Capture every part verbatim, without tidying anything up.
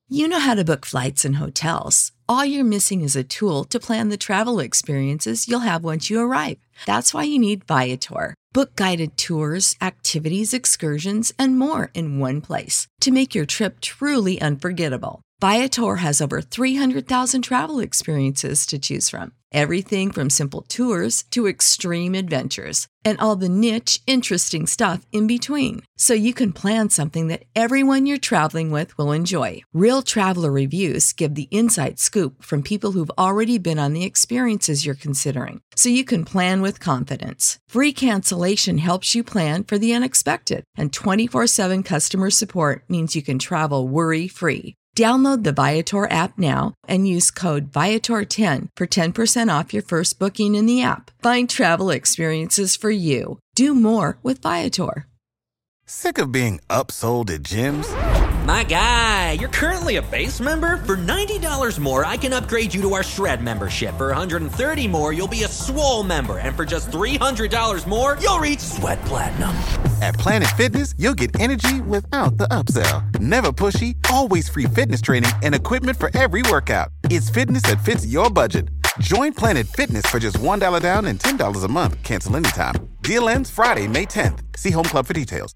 You know how to book flights and hotels. All you're missing is a tool to plan the travel experiences you'll have once you arrive. That's why you need Viator. Book guided tours, activities, excursions, and more in one place to make your trip truly unforgettable. Viator has over three hundred thousand travel experiences to choose from. Everything from simple tours to extreme adventures and all the niche, interesting stuff in between. So you can plan something that everyone you're traveling with will enjoy. Real traveler reviews give the inside scoop from people who've already been on the experiences you're considering. So you can plan with confidence. Free cancellation helps you plan for the unexpected. And twenty-four seven customer support means you can travel worry-free. Download the Viator app now and use code Viator ten for ten percent off your first booking in the app. Find travel experiences for you. Do more with Viator. Sick of being upsold at gyms? My guy, you're currently a base member? For ninety dollars more, I can upgrade you to our Shred membership. For one hundred thirty dollars more, you'll be a Swole member. And for just three hundred dollars more, you'll reach Sweat Platinum. At Planet Fitness, you'll get energy without the upsell. Never pushy, always free fitness training and equipment for every workout. It's fitness that fits your budget. Join Planet Fitness for just one dollar down and ten dollars a month. Cancel anytime. Deal ends Friday, May tenth. See Home Club for details.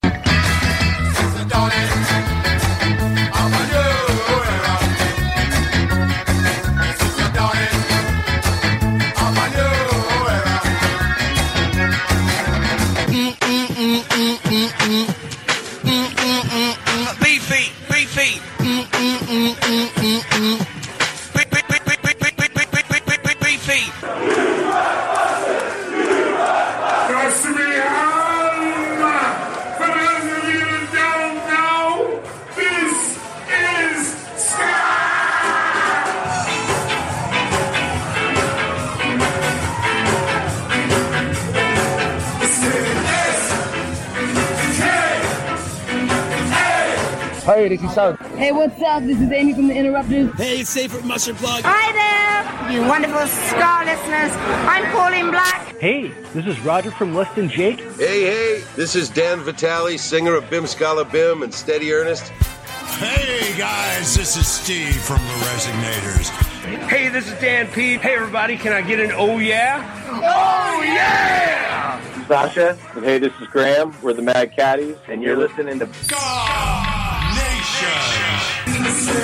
Beefy, beefy. Beefy. Hey, this is South. Hey, what's up? This is Amy from The Interrupters. Hey, it's Safe from Mustard Plug. Hi there, you wonderful Star listeners. I'm Pauline Black. Hey, this is Roger from Less Than Jake. Hey, hey, this is Dan Vitale, singer of Bim Scala Bim and Steady Ernest. Hey, guys, this is Steve from The Resignators. Hey, this is Dan P. Hey, everybody, can I get an oh yeah? Oh yeah! Sasha, and hey, this is Graham. We're the Mad Caddies, and you're listening to God Nation.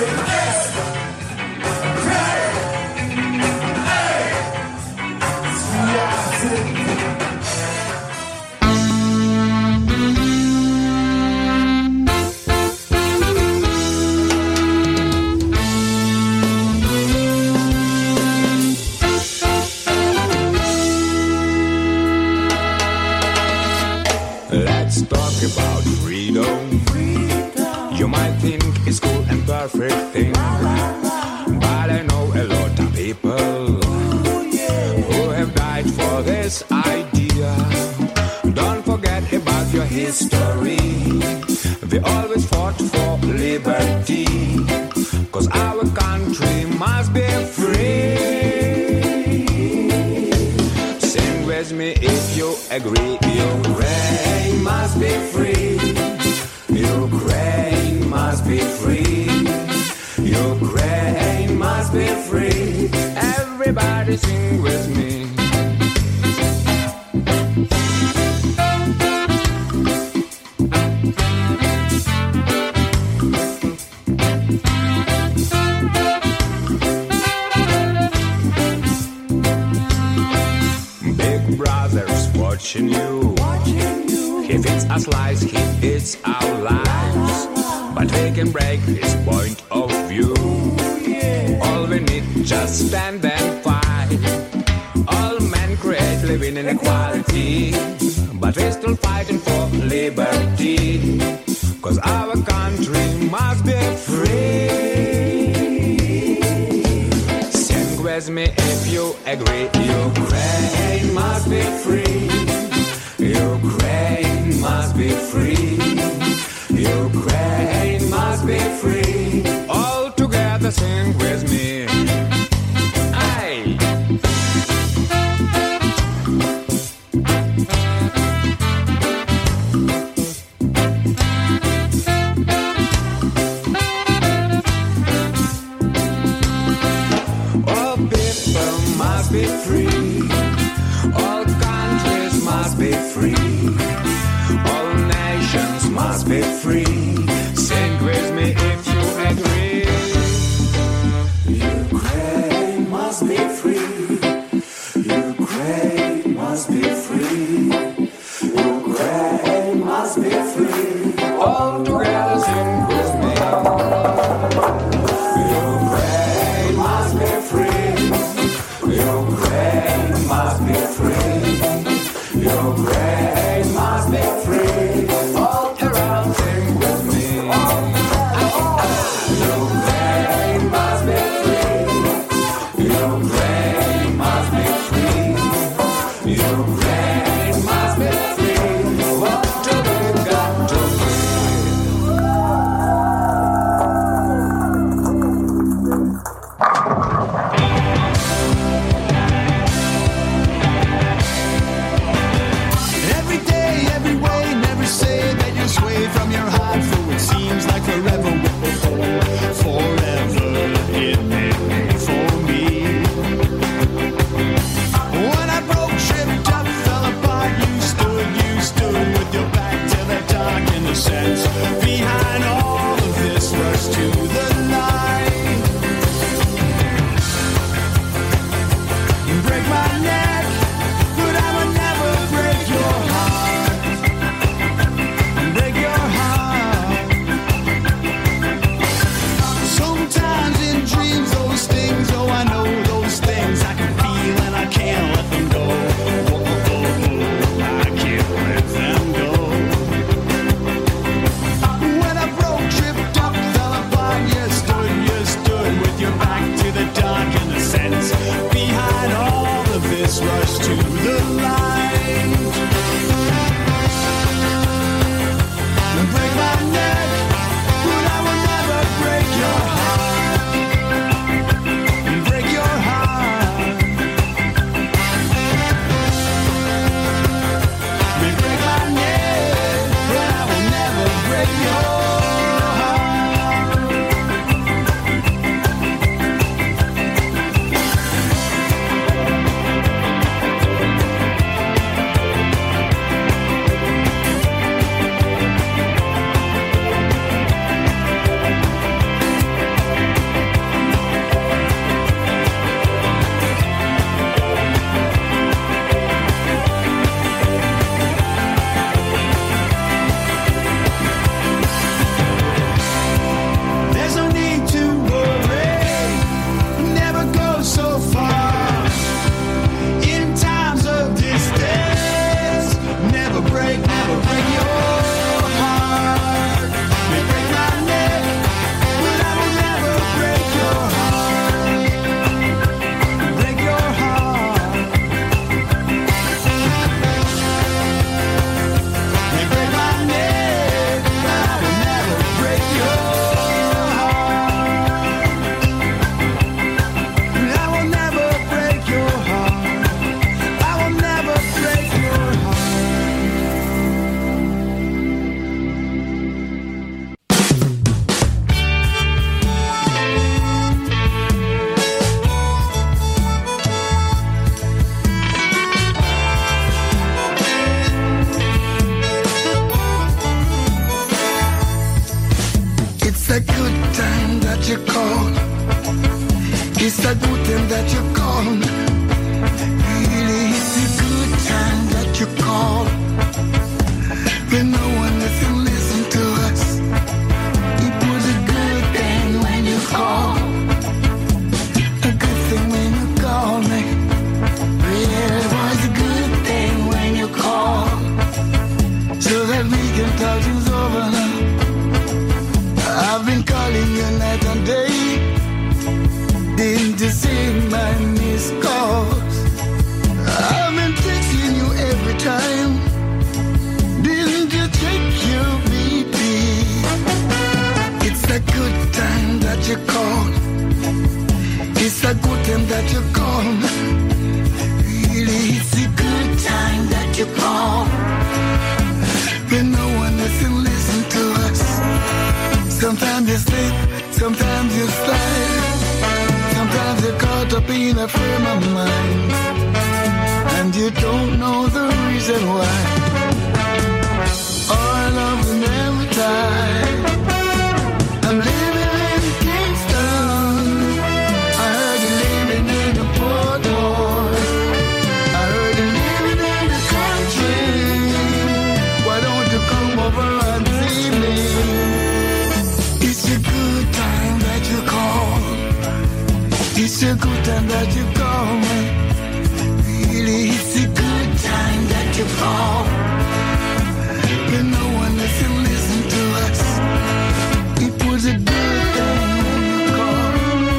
Let's talk about freedom. freedom. You might think it's cool and perfect thing, but I know a lot of people Ooh, yeah. who have died for this idea. Don't forget about your history. They always fought for liberty, 'cause our country must be free. Sing with me if you agree. Ukraine must be free. Ukraine must be free. Ukraine must be free. Everybody sing with me. Big brother's watching you. He feeds a slice, he eats our lives. But we can break his point of view. All we need, just stand and fight. All men create living inequality, but we're still fighting for liberty. 'Cause our country must be free. Sing with me if you agree. Ukraine must be free. Ukraine must be free. Ukraine must be free. All together sing with me. Aye. be free. All countries must be free. All nations must be free. Sing with me if you agree. Ukraine must be free. Ukraine must be free. Ukraine must be free. All together sing with me. Ukraine must be free. Ukraine must be free. Ukraine must be free. All around sing with me. Ukraine must be free. Ukraine must be free. Ukraine must be free. What do we got to Every day, every way, never say that you sway from your heart, for it seems like forever. Forever it may be for me. When I broke, tripped up, fell apart, you stood, you stood with your back to the dark innocence. Behind all of this rush to the light. You break my neck, but I would never break your heart. Break your heart. Sometimes in dreams those things, oh I know those things I can feel and I can't let them go. Oh, oh, oh, oh, I can't let them go. When I broke, tripped up, fell apart, you stood, you stood with your back to the dark innocence. Behind all of this rush to the light. You break my neck, but I will never break your heart. Break your heart. You break my neck, but I will never break your heart. There's no need to worry, never go so far. In times of distress, never break, never break your heart. May break my neck, but I will never break your heart. Break your heart. May break my neck, but I will never break your heart. I will never break your heart. I will never break your heart. It's a good time that you call. It's a good time that you call. Really, it's a good time that you call. When no one doesn't listen to us. It was a good thing when you call. A good thing when you call me. Yeah, it was a good thing when you call. So that we can talk things over now. I've been calling you night and day. Didn't you see my missed calls? I've been texting you every time. Didn't you check your B P? It's a good time that you call. It's a good time that you call. Really, it's a good time that you call. When no one doesn't listen to us. Sometimes you sleep, sometimes you slide. Sometimes you're caught up in a frame of mind. good time that you call. It's a good time that you call me. Really, it's a good time that you call. But no one doesn't listen to us. It was a good thing when you called.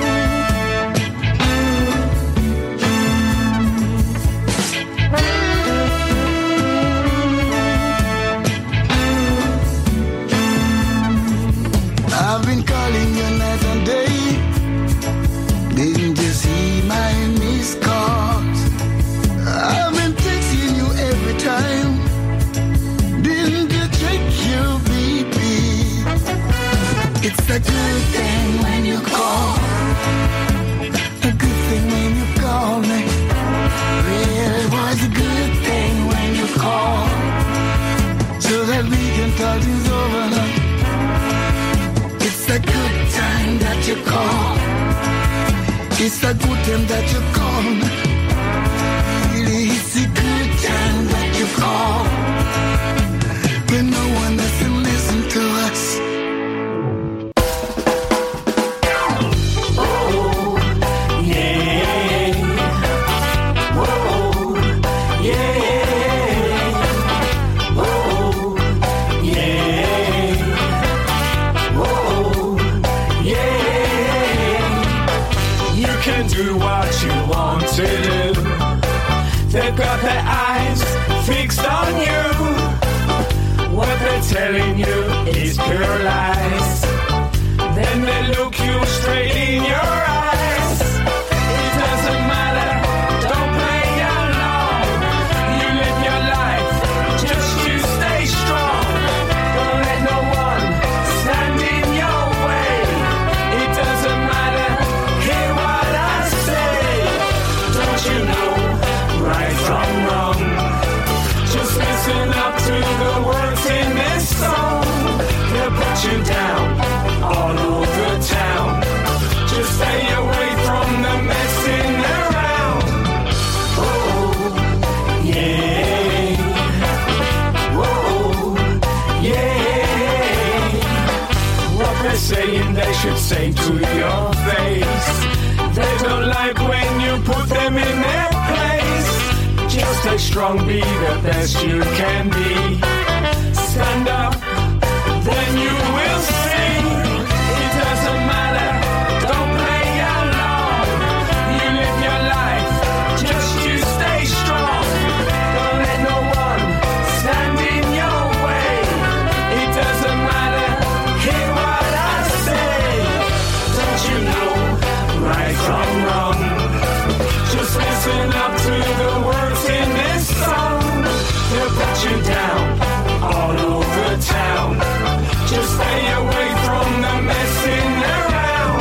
I've been calling you night and day. Didn't you see my missed calls? I've been texting you every time. Didn't you check your B P? It's a good thing when you call. A good thing when you call me. Well, it was a good thing when you call. So that we can talk things over. It's a good time that you call. It's a good time that you call. Really, it's a good time that you call. But no one doesn't listen to us. Oh, yeah. Whoa, yeah. Oh, yeah. Whoa, yeah. You can do what you want to do. They've got their eyes fixed on you. What they're telling you is pure lies. Then they look you straight in your eyes. It doesn't matter, don't play along. You live your life, just you stay strong. Don't let no one stand in your way. It doesn't matter, hear what I say. Don't you know right from wrong? Just listen up to the words in this song. They'll put you down all over town. Just stay away from the messing around. Oh, yeah. Whoa, yeah. What they're saying they should say to your face. They don't like when you put them in their place. Just stay strong, be the best you can be. Stand up, then you will see. It doesn't matter, don't play along. You live your life, just you stay strong. Don't let no one stand in your way. It doesn't matter, hear what I say. Don't you know right from wrong? Just listen up to the words in this song. They'll put you down all over town. Just stay away from the messing around.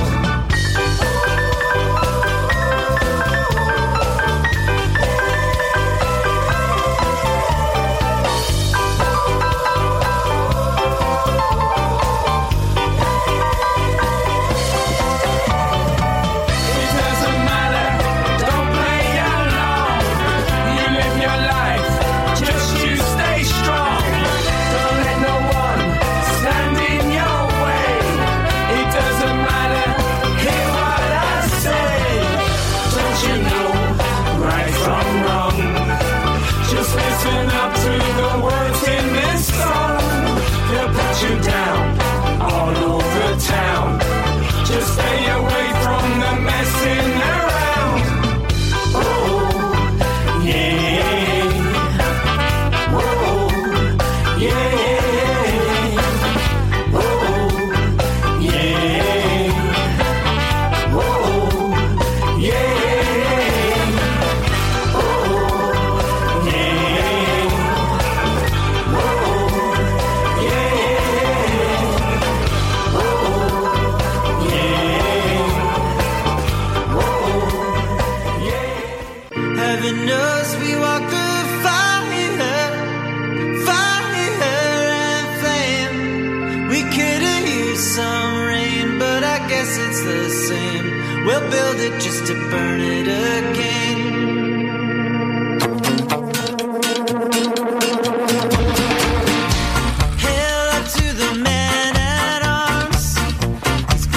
It doesn't matter, don't play along. You live your life, just you stay strong. Don't let no one stand in your way. It doesn't matter, hear what I say. Don't you know right from wrong? Just listen up to the words in this song. They'll put you down all over town. Just stay away from the messing around. Oh, yeah. Whoa, yeah. Whoa, yeah. Whoa, yeah. Oh, yeah. Whoa, yeah. Oh, yeah. Heaven knows we walk through fire, fire and flame. We could have used some rain, but I guess it's the same. We'll build it just to burn it again. Hail up to the man at arms. He's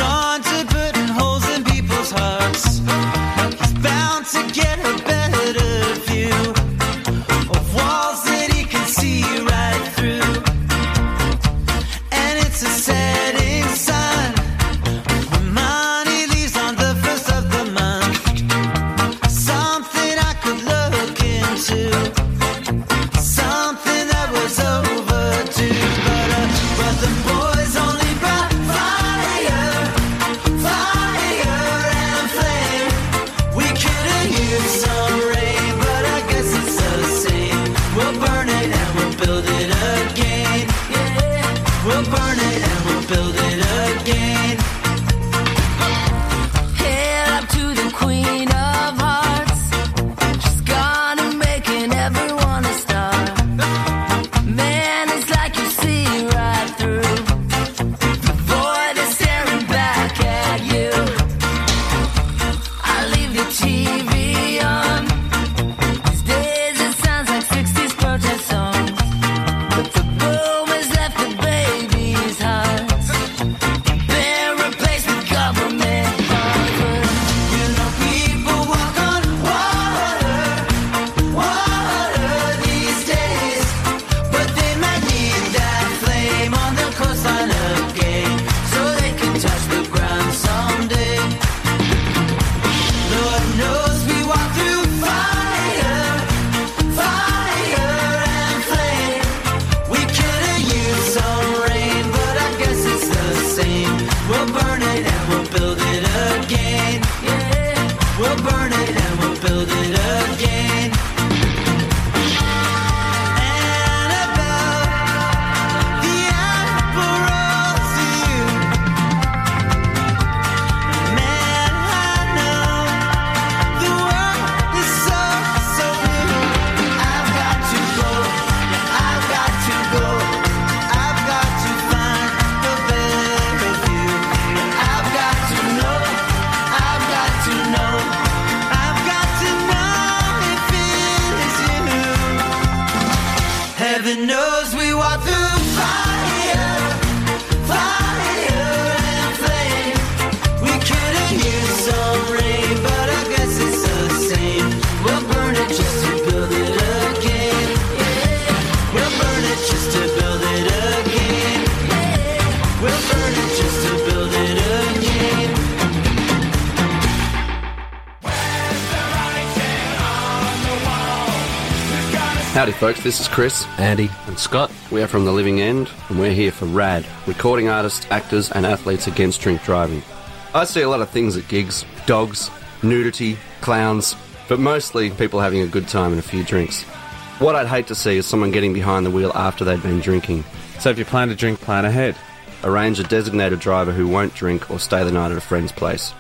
Howdy folks, this is Chris, Andy and Scott. We are from The Living End and we're here for RAD, recording artists, actors and athletes against drink driving. I see a lot of things at gigs, dogs, nudity, clowns, but mostly people having a good time and a few drinks. What I'd hate to see is someone getting behind the wheel after they've been drinking. So if you plan to drink, plan ahead. Arrange a designated driver who won't drink or stay the night at a friend's place.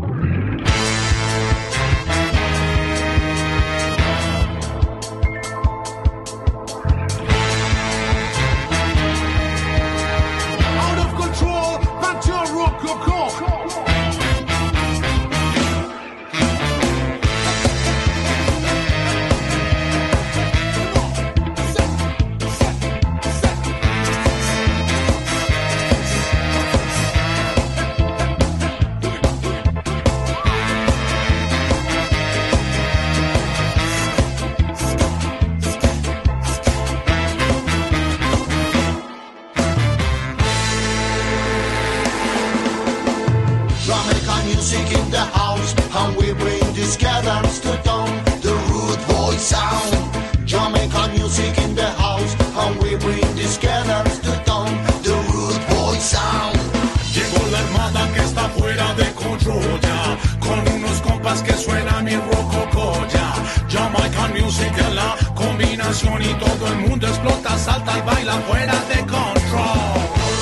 Y todo el mundo explota, salta y baila fuera de control.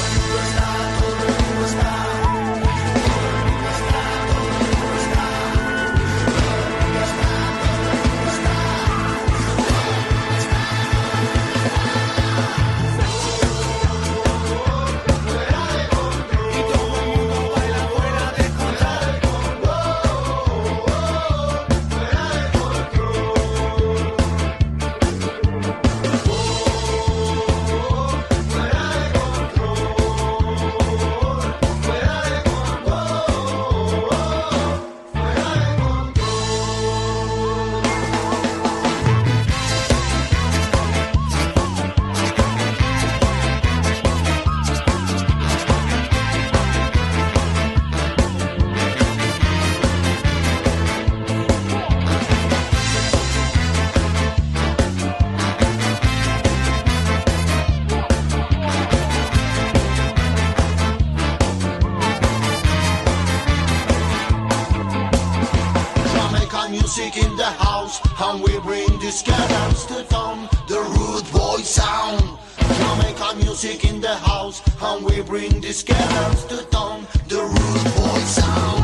Music in the house, and we bring this cadence to town, the rude boy sound. Jamaican music in the house, and we bring this cadence to town, the rude boy sound.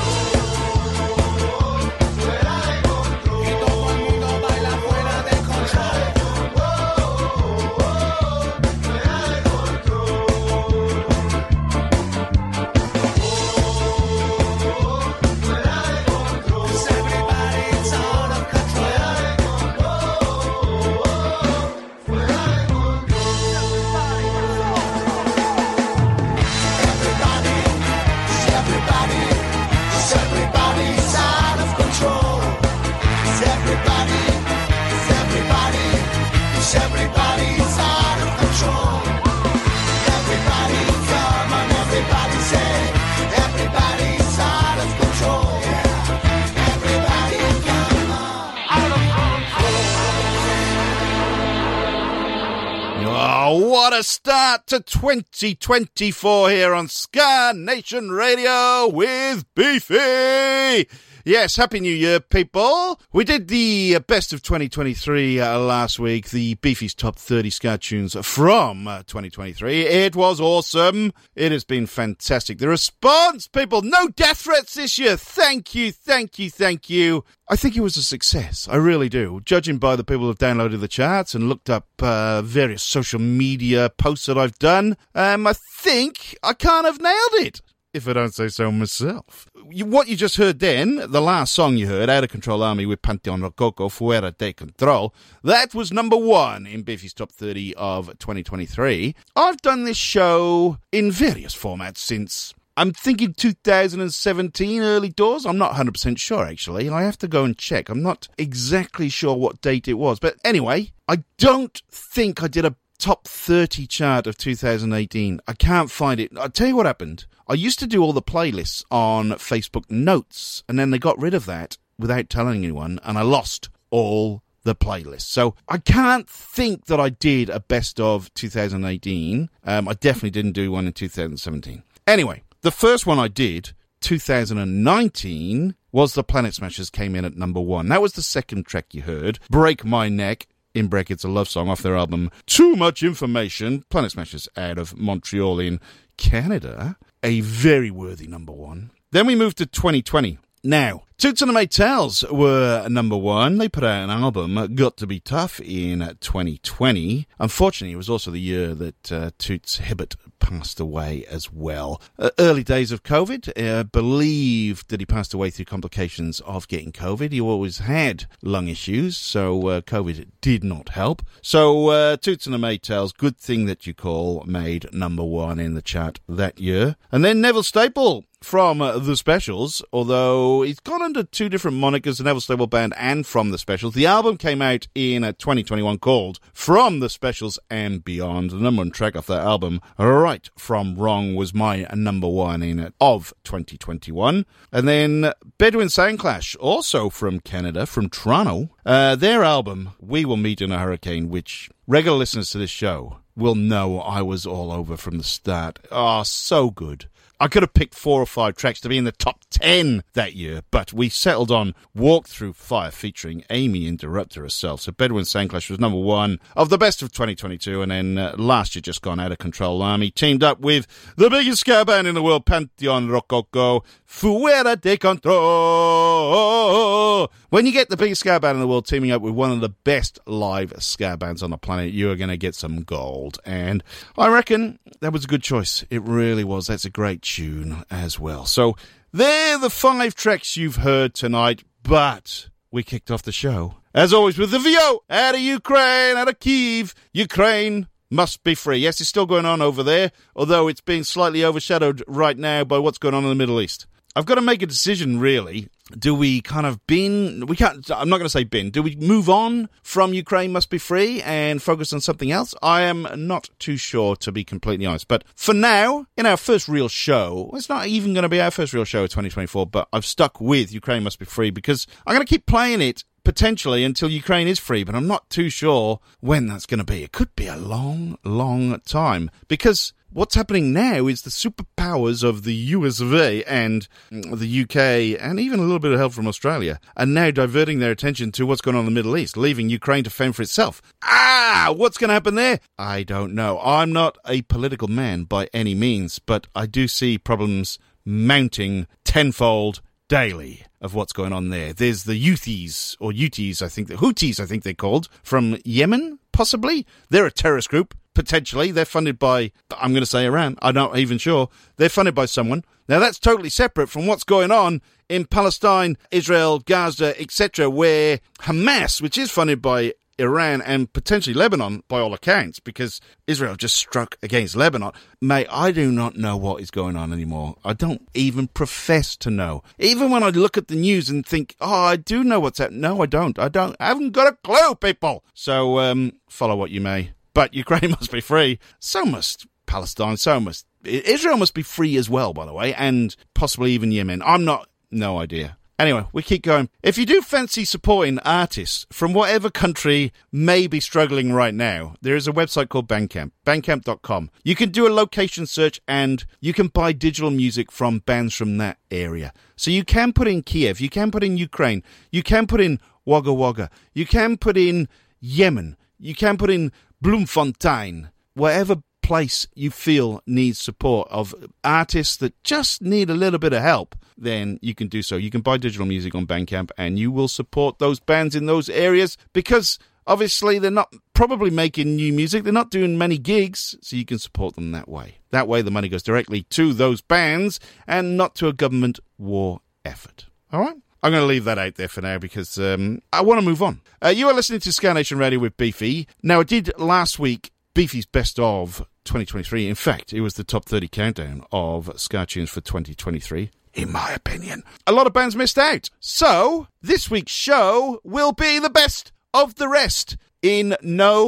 What a start to twenty twenty-four here on Ska Nation Radio with Beefy. Yes, Happy New Year, people. We did the uh, best of twenty twenty-three uh, last week, the Beefy's Top thirty Ska Tunes from uh, twenty twenty-three. It was awesome. It has been fantastic. The response, people, no death threats this year. Thank you, thank you, thank you. I think it was a success. I really do. Judging by the people who have downloaded the charts and looked up uh, various social media posts that I've done, um, I think I kind of nailed it, if I don't say so myself. You, what you just heard then, the last song you heard, Out of Control Army with Panteon Rococo, Fuera de Control, that was number one in Beefy's Top thirty of twenty twenty-three. I've done this show in various formats since, I'm thinking two thousand seventeen, early doors. I'm not one hundred percent sure, actually. I have to go and check. I'm not exactly sure what date it was. But anyway, I don't think I did a top thirty chart of two thousand eighteen. I can't find it. I'll tell you what happened. I used to do all the playlists on Facebook Notes, and then they got rid of that without telling anyone, and I lost all the playlist. So I can't think that I did a best of two thousand eighteen. Um, I definitely didn't do one in two thousand seventeen. Anyway, the first one I did, two thousand nineteen, was the Planet Smashers came in at number one. That was the second track you heard, Break My Neck, in brackets a love song off their album Too Much Information. Planet Smashers out of Montreal in Canada. A very worthy number one. Then we moved to twenty twenty. Now, Toots and the Maytals were number one. They put out an album, Got to Be Tough, in twenty twenty. Unfortunately, it was also the year that uh, Toots Hibbert passed away as well. Uh, early days of COVID, uh, believed that he passed away through complications of getting COVID. He always had lung issues, so uh, COVID did not help. So uh, Toots and the Maytals, Good Thing That You Call, made number one in the chart that year. And then Neville Staple from uh, The Specials, although he's gone under two different monikers, the Neville Staple Band and From The Specials. The album came out in uh, twenty twenty-one called From The Specials and Beyond. The number one track off that album, Right From Wrong, was my number one in uh, of twenty twenty-one. And then Bedouin Soundclash, also from Canada, from Toronto. Uh, their album, We Will Meet in a Hurricane, which regular listeners to this show will know I was all over from the start. Oh, so good. I could have picked four or five tracks to be in the top ten that year, but we settled on Walk Through Fire featuring Amy Interrupter herself. So Bedouin Soundclash was number one of the best of twenty twenty-two, and then uh, last year just gone Out of Control Army teamed up with the biggest ska band in the world, Pantheon Rococo, Fuera de Control. When you get the biggest ska band in the world teaming up with one of the best live ska bands on the planet, you are going to get some gold. And I reckon that was a good choice. It really was. That's a great tune as well. So they're the five tracks you've heard tonight, but we kicked off the show, as always, with the V O out of Ukraine, out of Kyiv. Ukraine must be free. Yes, it's still going on over there, although it's being slightly overshadowed right now by what's going on in the Middle East. I've got to make a decision, really. Do we kind of bin, we can't, I'm not going to say bin, do we move on from Ukraine must be free and focus on something else? I am not too sure, to be completely honest. But for now, in our first real show, it's not even going to be our first real show of twenty twenty-four, but I've stuck with Ukraine must be free because I'm going to keep playing it potentially until Ukraine is free, but I'm not too sure when that's going to be. It could be a long, long time because what's happening now is the superpowers of the U S of A and the U K, and even a little bit of help from Australia, are now diverting their attention to what's going on in the Middle East, leaving Ukraine to fend for itself. Ah, what's going to happen there? I don't know. I'm not a political man by any means, but I do see problems mounting tenfold daily of what's going on there. There's the Houthis, or Houthis, I think, the Houthis, I think they're called, from Yemen, possibly. They're a terrorist group. Potentially, they're funded by, I'm going to say Iran, I'm not even sure. They're funded by someone. Now, that's totally separate from what's going on in Palestine, Israel, Gaza, et cetera, where Hamas, which is funded by Iran and potentially Lebanon, by all accounts, because Israel just struck against Lebanon. Mate, I do not know what is going on anymore. I don't even profess to know. Even when I look at the news and think, oh, I do know what's happening. No, I don't. I don't. I haven't got a clue, people. So, um, follow what you may. But Ukraine must be free. So must Palestine. So must Israel must be free as well, by the way, and possibly even Yemen. I'm not, no idea. Anyway, we keep going. If you do fancy supporting artists from whatever country may be struggling right now, there is a website called Bandcamp, bandcamp dot com. You can do a location search and you can buy digital music from bands from that area. So you can put in Kiev, you can put in Ukraine, you can put in Wagga Wagga, you can put in Yemen, you can put in Bloemfontein, whatever place you feel needs support of artists that just need a little bit of help, then you can do so. You can buy digital music on Bandcamp and you will support those bands in those areas because obviously they're not probably making new music. They're not doing many gigs, so you can support them that way. That way the money goes directly to those bands and not to a government war effort. All right? I'm going to leave that out there for now because um, I want to move on. Uh, you are listening to Ska Nation Radio with Beefy. Now, I did last week Beefy's Best of twenty twenty-three. In fact, it was the top thirty countdown of ska tunes for twenty twenty-three, in my opinion. A lot of bands missed out. So, this week's show will be the best of the rest in no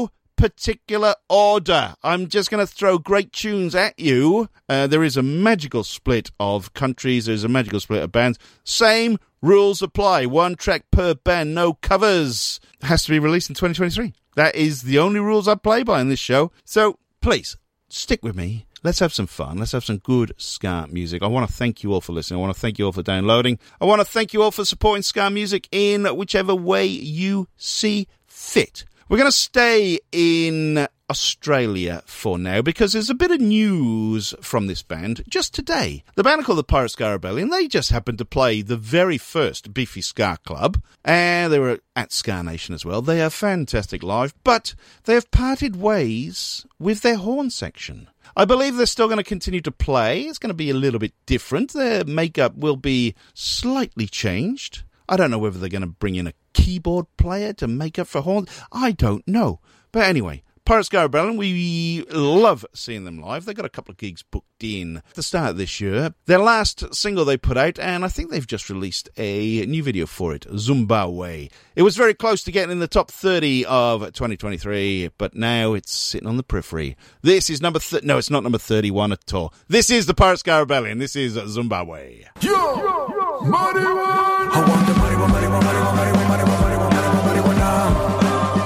particular order. I'm just going to throw great tunes at you. Uh, there is a magical split of countries. There's a magical split of bands. Same rules apply. One track per band, no covers. Has to be released in twenty twenty-three. That is the only rules I play by in this show. So please, stick with me. Let's have some fun. Let's have some good ska music. I want to thank you all for listening. I want to thank you all for downloading. I want to thank you all for supporting ska music in whichever way you see fit. We're going to stay in Australia for now because there's a bit of news from this band just today. The band are called the Pirate Ska Rebellion. They just happened to play the very first Beefy Ska Club, and they were at Ska Nation as well. They are fantastic live, but they have parted ways with their horn section. I believe they're still going to continue to play. It's going to be a little bit different. Their makeup will be slightly changed. I don't know whether they're going to bring in a keyboard player to make up for horns. I don't know. But anyway, Pirate Ska Rebellion, we love seeing them live. They've got a couple of gigs booked in at the start of this year. Their last single they put out, and I think they've just released a new video for it, Zimbabwe. It was very close to getting in the top thirty of twenty twenty-three, but now it's sitting on the periphery. This is number... Th- no, it's not number thirty-one at all. This is the Pirate Ska Rebellion. This is Zimbabwe. Yo! Yo! Marijuana! I want the marijuana, marijuana, marijuana, marijuana, marijuana, marijuana, marijuana.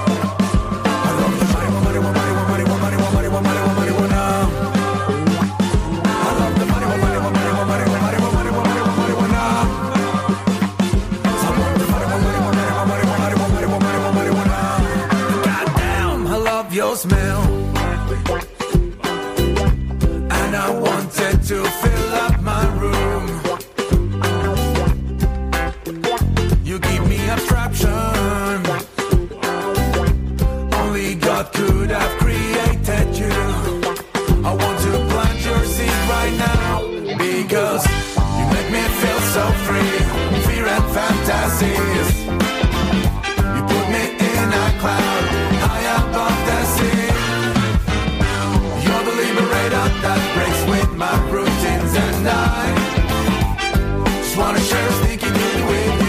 Your smell, and I wanted to fill up my room. You give me abstraction, only God could have created you. I want to plant your seed right now, because you make me feel so free. Fear and fantasies, you put me in a cloud high above the sea. You're the liberator that breaks with my routines, and I just wanna share a sneaky deal with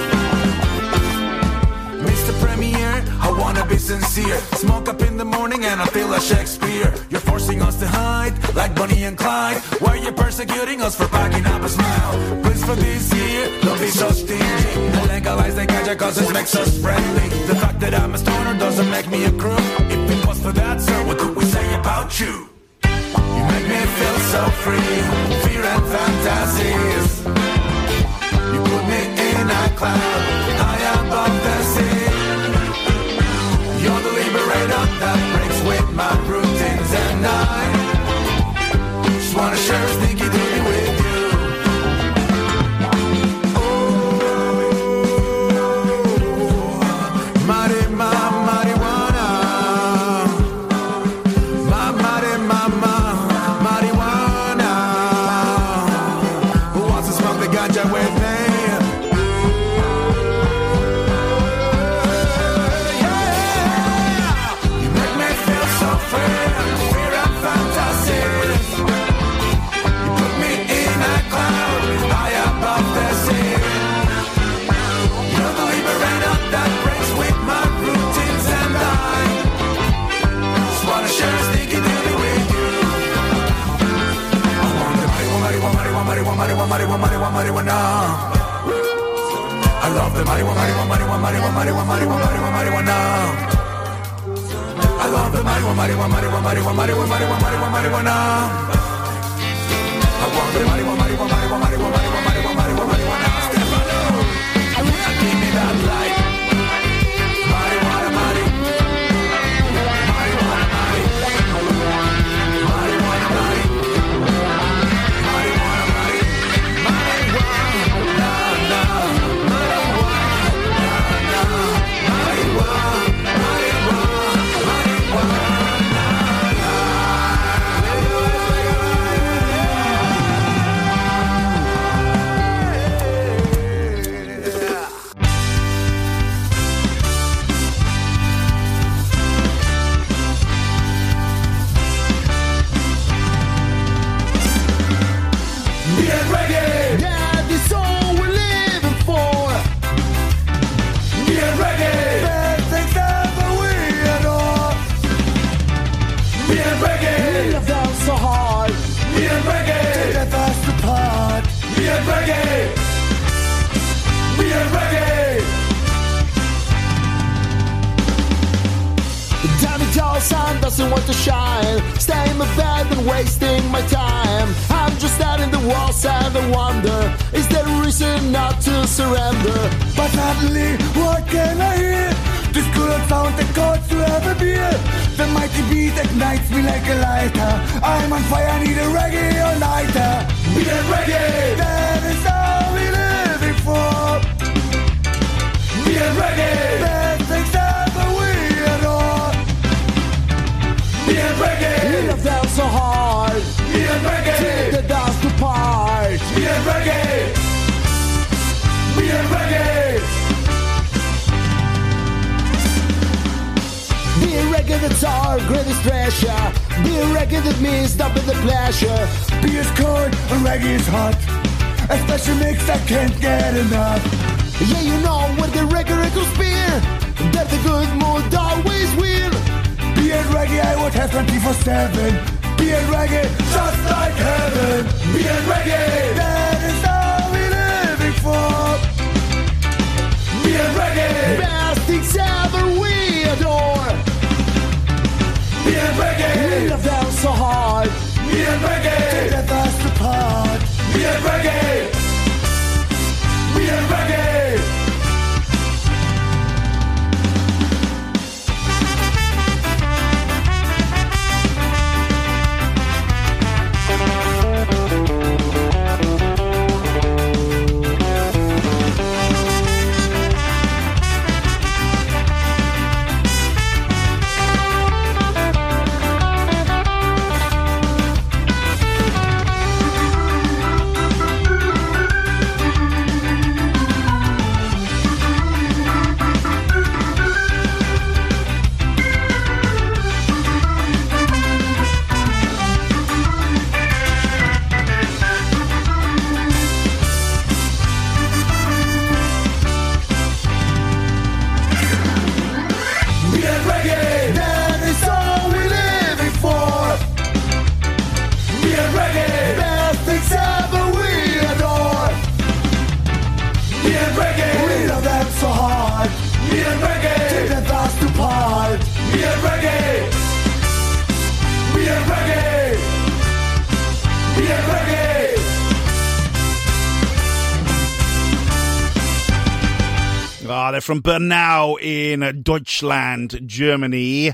you, Mister Premier. I wanna be sincere. Smoke up in the morning and I feel like Shakespeare. You're forcing us to hide like Bonnie and Clyde. Why are you persecuting us for packing up a smile? Please for this year, don't be so stingy. And legalize the ganja cause it makes us friendly. The fact that I'm a stoner doesn't make me a crook. If it was for that, sir, what could we say about you? You make me feel so free. Fear and fantasies, you put me in a cloud high above the sea. You're the liberator that breaks with my routines, and I just wanna share a sneaky doobie with you. Oh, mari ma marijuana, ma mari mama marijuana. Who wants to smoke the ganja with me? Marijuana, marijuana. I love the marijuana, marijuana, marijuana, marijuana, marijuana, marijuana. I love the marijuana, marijuana, marijuana, marijuana, marijuana, marijuana. I want the marijuana, marijuana, marijuana, marijuana, marijuana, marijuana, marijuana. Stefano, give me that light. Marijuana, mari. Marijuana, mari. Marijuana, mari. want to shine. Stay in my bed and wasting my time. I'm just out in the walls and I wonder, is there a reason not to surrender? But suddenly, what can I hear? This good sound that calls to have a beer. The mighty beat ignites me like a lighter. I'm on fire, I need a reggae all-nighter. Beat and reggae, that is all we living for. Beat and reggae, best things ever we adore. Beat and reggae, we love them so hard. Beat and reggae, till the dust apart. Beat and reggae, beat and reggae. Be a reggae, that's our greatest treasure. Be a reggae, that means double the pleasure. Beer is cold and reggae is hot. A special mix I can't get enough. Yeah, you know when the reggae records beer, that the good mood always will. Beer and reggae I would have twenty-four seven. Beer and reggae just like heaven. Beer and reggae, that is all we living for. Beer and reggae, best things ever we adore. Beer and reggae, we love them so hard. Beer and reggae, till the dust apart. Beer and reggae, beer and reggae. Ah, they're from Bernau in Deutschland, Germany.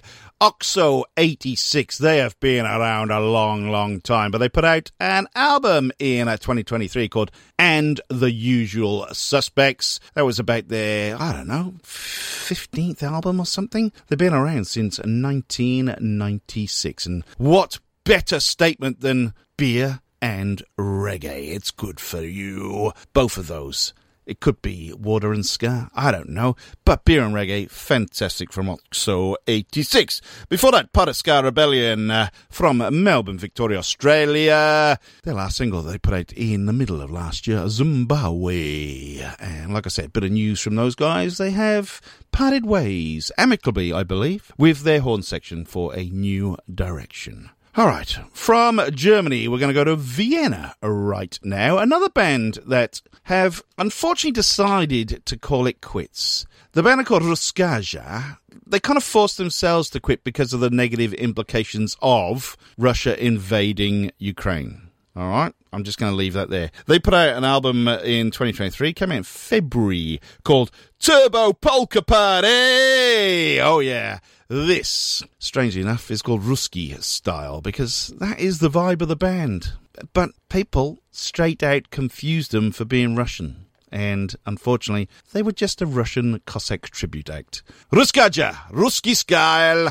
Oxo eighty-six, they have been around a long, long time, but they put out an album in twenty twenty-three called And the Usual Suspects. That was about their, I don't know, fifteenth album or something. They've been around since nineteen ninety-six, and what better statement than beer and reggae? It's good for you. Both of those. It could be water and ska, I don't know. But beer and reggae, fantastic from Oxo eighty-six. Before that, Pot of Ska Rebellion uh, from Melbourne, Victoria, Australia. Their last single they put out in the middle of last year, Zimbabwe. And like I said, bit of news from those guys. They have parted ways, amicably, I believe, with their horn section for a new direction. All right, from Germany, we're going to go to Vienna right now. Another band that have unfortunately decided to call it quits. The band are called Ruskaja. They kind of forced themselves to quit because of the negative implications of Russia invading Ukraine. All right, I'm just going to leave that there. They put out an album in twenty twenty-three, came out in February, called Turbo Polka Party. Oh, yeah. This, strangely enough, is called Ruski style because that is the vibe of the band. But people straight out confused them for being Russian. And unfortunately, they were just a Russian Cossack tribute act. Ruskaja, Ruski style.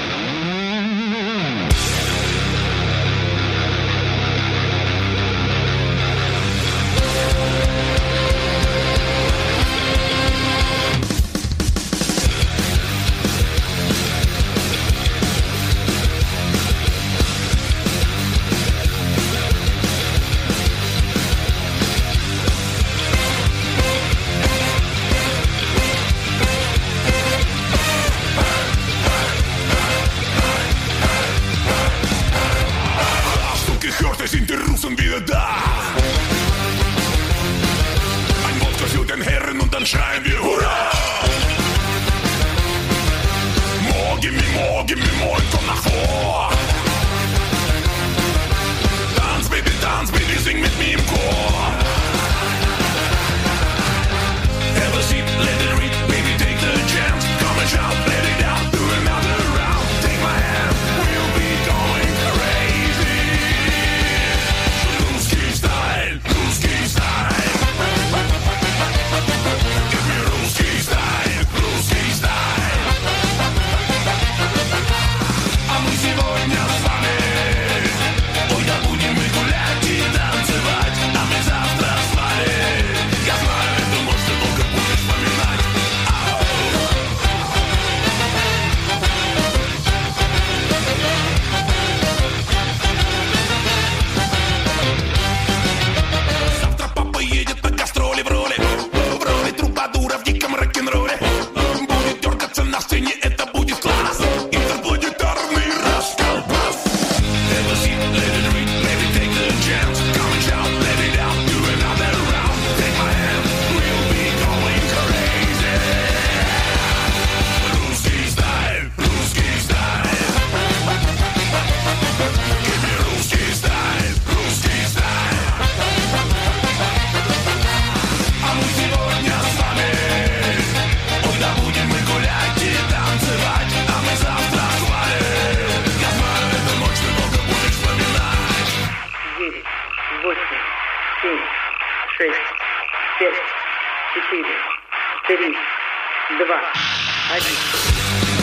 Sind die Russen wieder da? Ein Wodka für den Herren und dann schreien wir Hurra! More, give me more, give me more, komm nach vor! пять, четыре, три, два, один.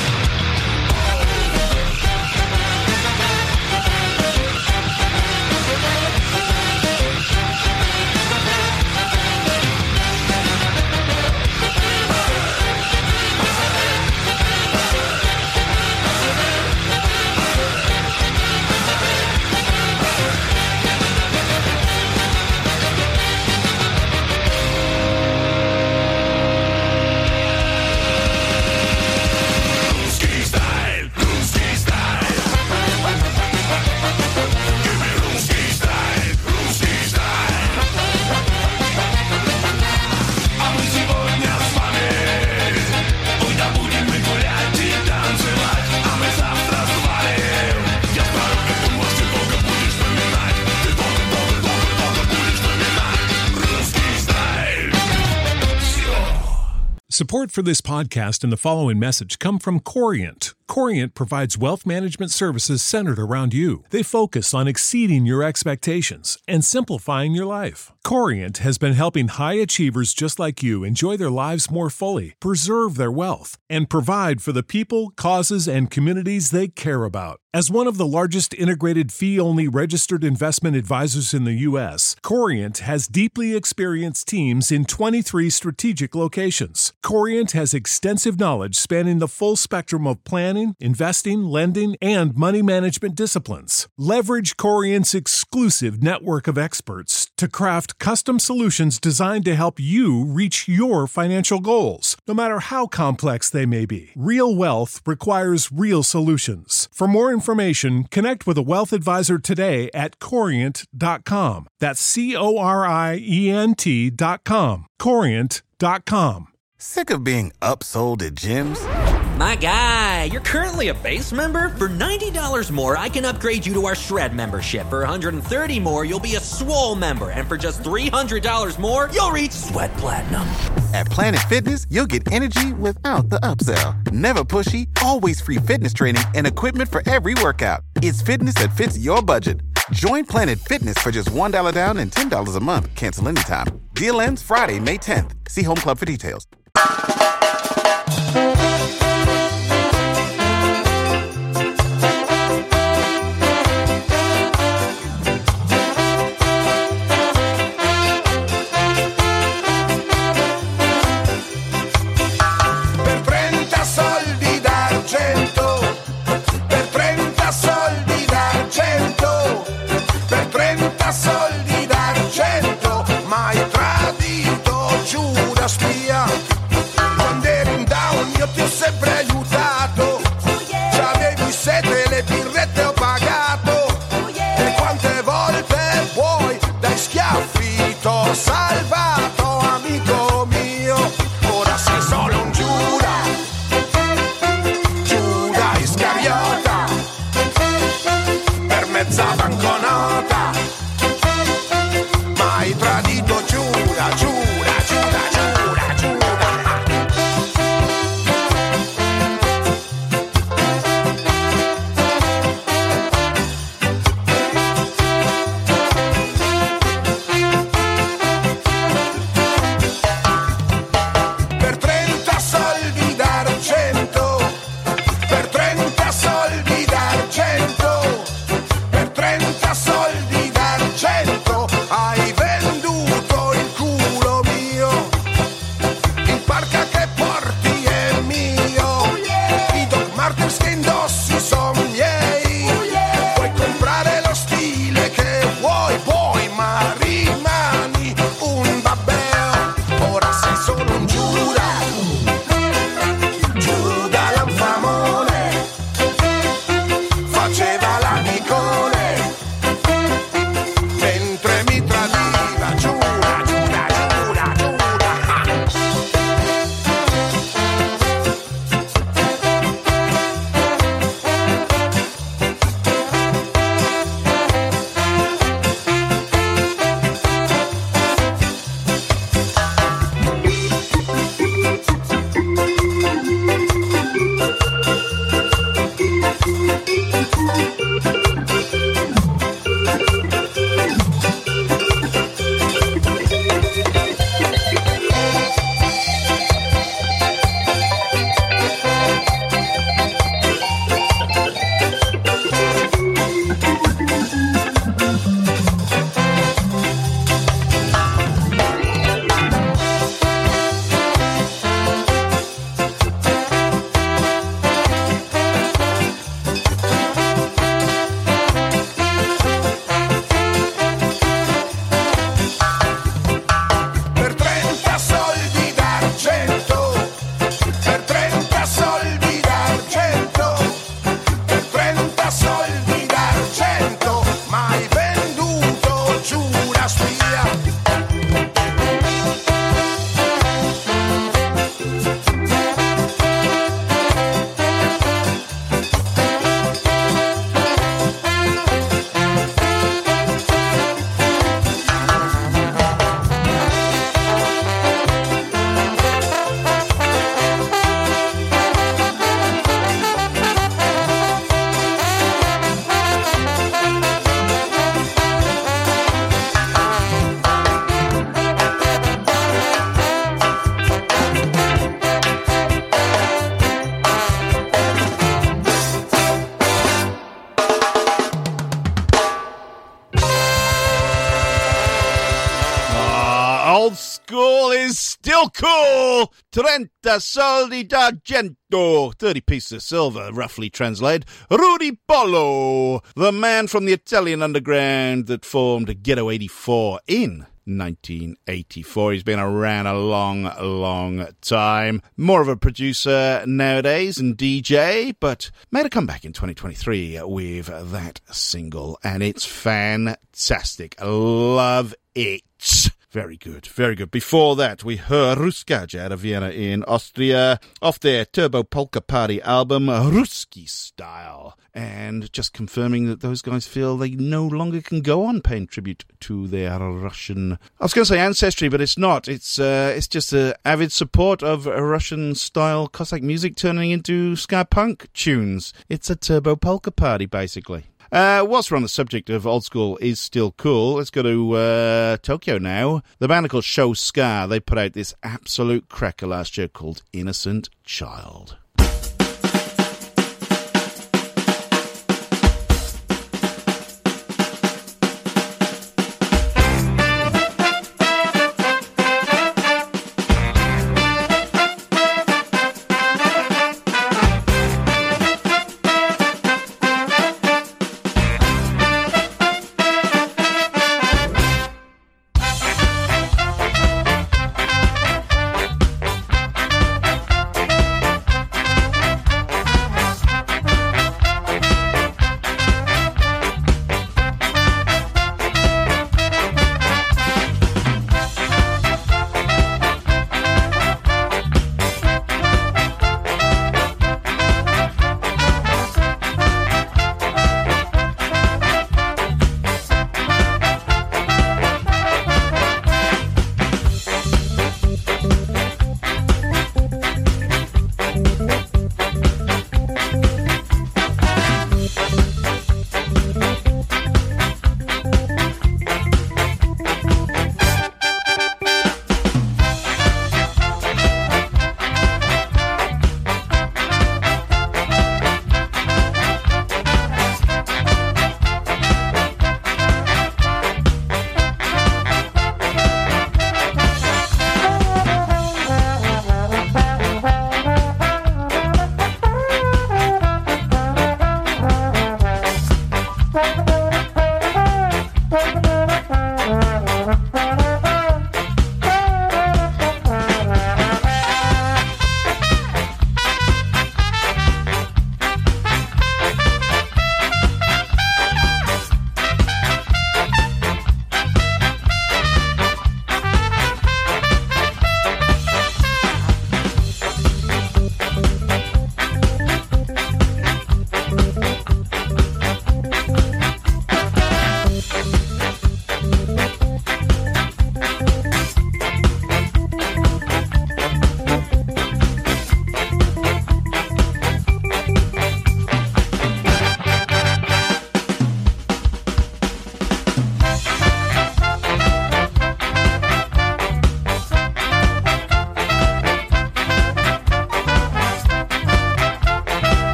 Support for this podcast and the following message come from Corient. Corient provides wealth management services centered around you. They focus on exceeding your expectations and simplifying your life. Corient has been helping high achievers just like you enjoy their lives more fully, preserve their wealth, and provide for the people, causes, and communities they care about. As one of the largest integrated fee-only registered investment advisors in the U S, Corient has deeply experienced teams in twenty-three strategic locations. Corient has extensive knowledge spanning the full spectrum of planning, investing, lending, and money management disciplines. Leverage Corient's exclusive network of experts to craft custom solutions designed to help you reach your financial goals, no matter how complex they may be. Real wealth requires real solutions. For more information, connect with a wealth advisor today at corient dot com. That's C O R I E N T dot com. corient dot com. Sick of being upsold at gyms? My guy, you're currently a base member? For ninety dollars more, I can upgrade you to our Shred membership. For one hundred thirty dollars more, you'll be a Swole member. And for just three hundred dollars more, you'll reach Sweat Platinum. At Planet Fitness, you'll get energy without the upsell. Never pushy, always free fitness training and equipment for every workout. It's fitness that fits your budget. Join Planet Fitness for just one dollar down and ten dollars a month. Cancel anytime. Deal ends Friday, May tenth. See Home Club for details. school is still cool. Trenta soldi d'argento. thirty pieces of silver, roughly translated. Rudy Polo, the man from the Italian underground that formed Ghetto eighty-four in nineteen eighty-four. He's been around a long, long time. More of a producer nowadays and D J, but made a comeback in twenty twenty-three with that single, and it's fantastic. Love it. Very good, very good. Before that, we heard Ruskaja out of Vienna in Austria off their Turbo Polka Party album, Ruski Style. And just confirming that those guys feel they no longer can go on paying tribute to their Russian, I was going to say ancestry, but it's not. It's uh, it's just an avid support of Russian-style Cossack music turning into ska punk tunes. It's a Turbo Polka Party, basically. Uh, whilst we're on the subject of old school is still cool, let's go to uh, Tokyo now. The band are called Show Ska. They put out this absolute cracker last year called Innocent Child.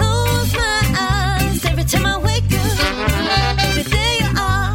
close my eyes, every time I wake up, but there you are.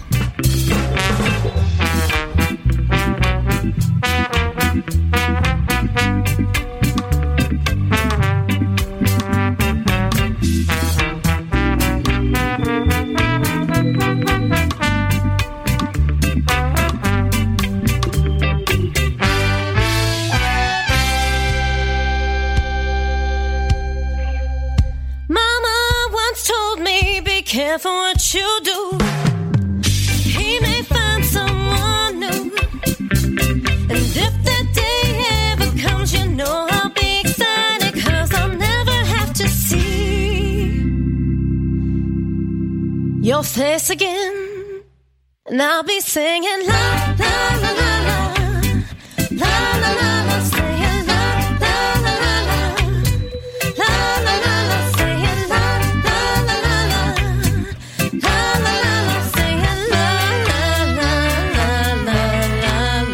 Careful what you do. He may find someone new. And if that day ever comes, you know I'll be excited, 'cause I'll never have to see your face again. And I'll be singing la la la la la, la la la la, saying la la la la la, la la la la, saying la la la la la, la la la la, saying la la la la la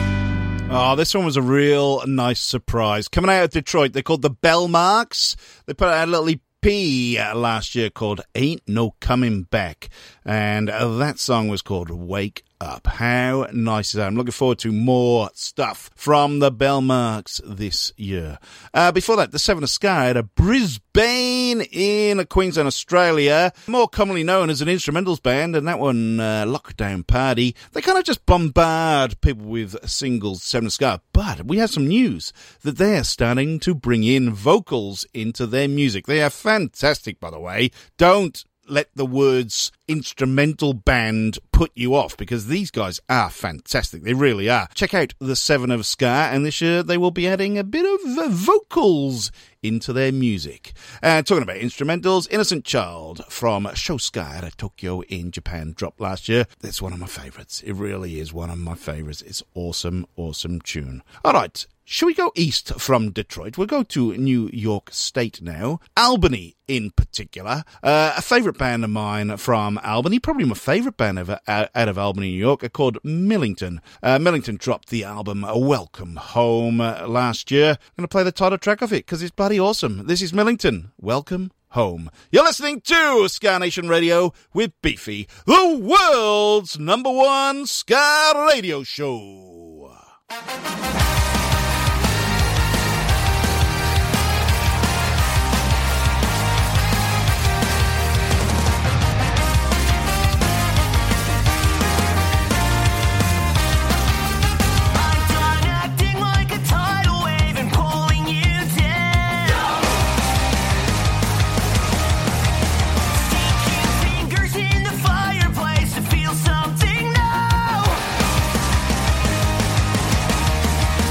la. Oh, this one was a real nice surprise. Coming out of Detroit, they're called the Bellmarks. They put out a little E P last year called Ain't No Coming Back. And that song was called Wake Up. How nice is that? I'm looking forward to more stuff from the Bellmarks this year. Uh, before that, the Seven of Sky out of Brisbane in Queensland, Australia. More commonly known as an instrumentals band, and that one, uh, Lockdown Party. They kind of just bombard people with singles, Seven of Sky. But we have some news that they're starting to bring in vocals into their music. They are fantastic, by the way. Don't let the words instrumental band put you off, because these guys are fantastic. They really are. Check out the Seven of Ska, and this year they will be adding a bit of uh, vocals into their music. Uh, talking about instrumentals, Innocent Child from Show Ska out of Tokyo in Japan dropped last year. It's one of my favourites. It really is one of my favourites. It's awesome, awesome tune. All right. Shall we go east from Detroit? We'll go to New York State now. Albany, in particular. Uh, a favourite band of mine from Albany, probably my favourite band ever out of Albany, New York, are called Millington. Uh, Millington dropped the album Welcome Home uh, last year. I'm going to play the title track of it because it's bloody awesome. This is Millington, Welcome Home. You're listening to Ska Nation Radio with Beefy, the world's number one ska radio show. Something new.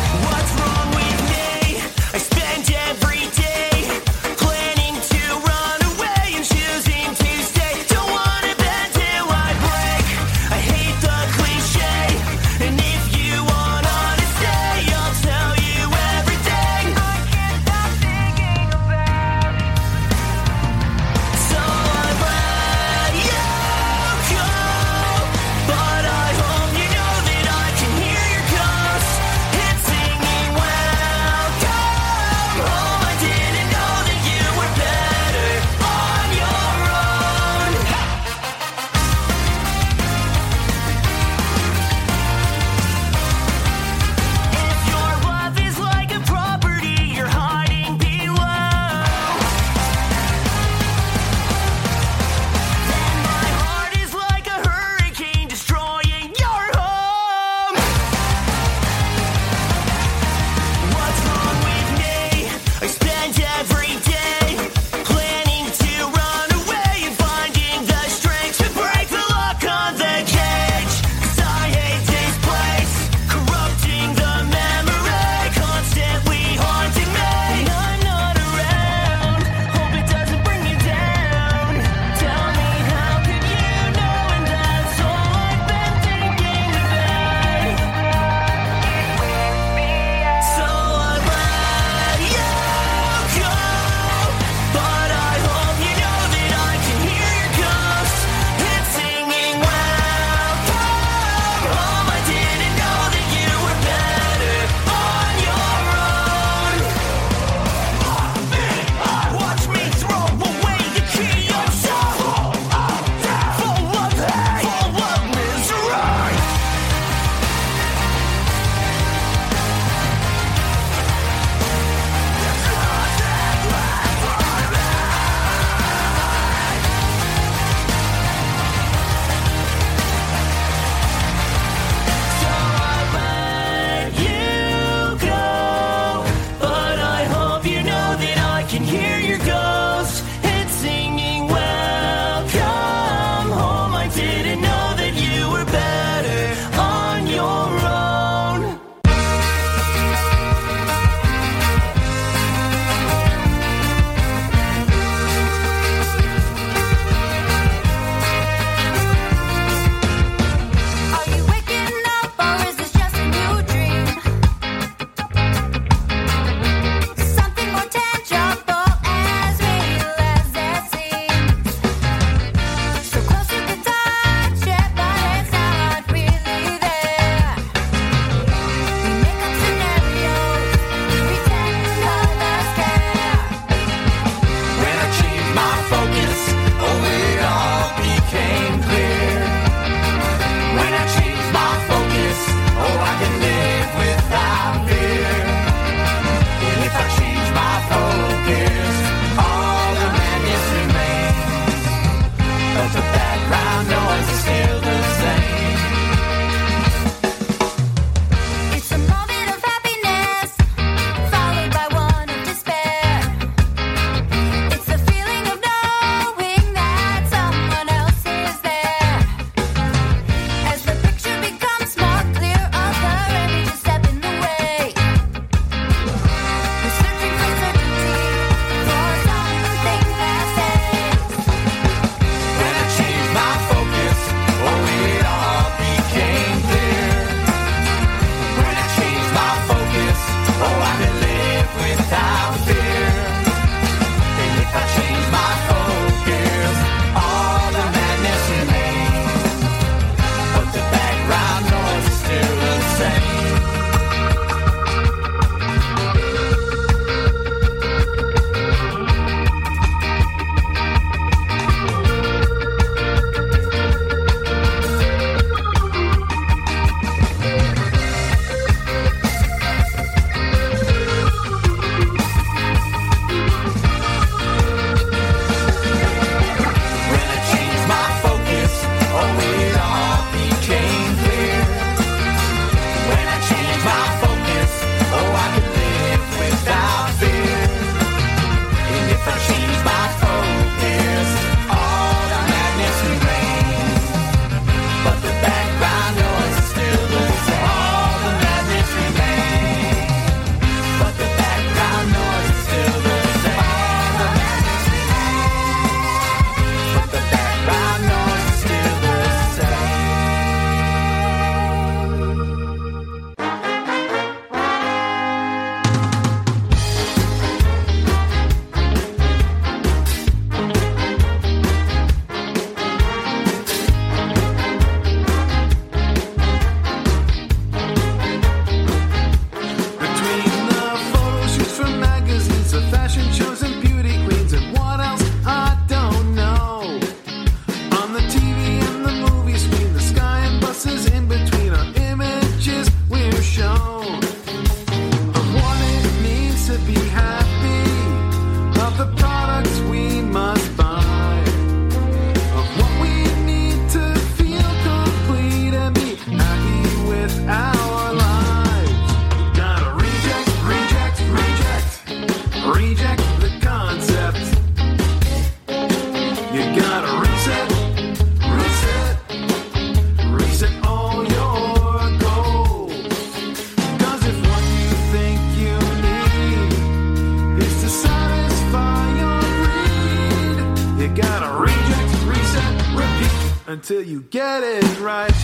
You gotta reject, reset, repeat until you get it right.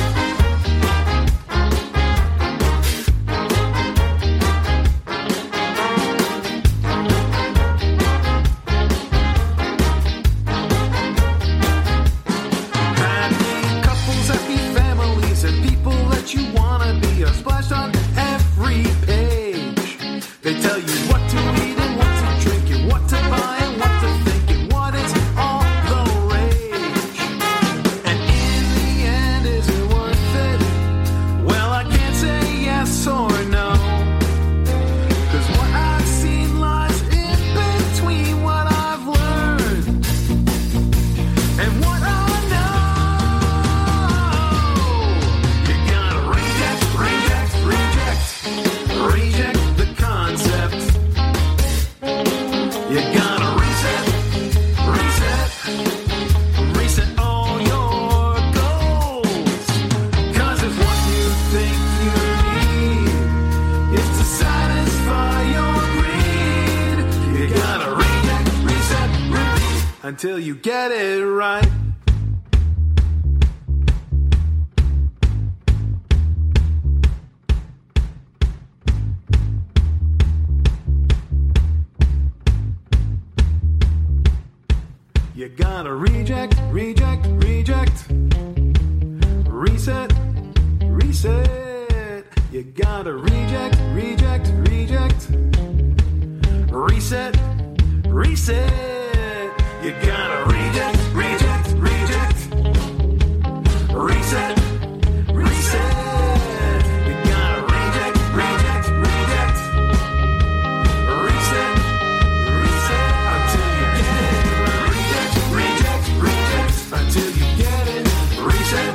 Happy couples, happy families, and people that you wanna be are splashed on every page. They tell you what to eat and what to drink and what to buy and what to think and what is all the rage. And in the end, is it worth it? Well, I can't say yes or no. 'Cause what I've seen lies in between what I've learned and what I know. You gotta reject, reject, reject, reject the concept. You gotta reset, reset, reset all your goals. 'Cause if what you think you need is to satisfy your greed, you gotta reject, reset, repeat until you get it right. You gotta reject, reject, reject, reset, reset. You gotta reject, reject, reject, reset, reset. You gotta reject, reject, reject, reset, reset. You gotta reject, reject, reject, reset, reset until you get it. Reject, reject, reject until you get it. Reset,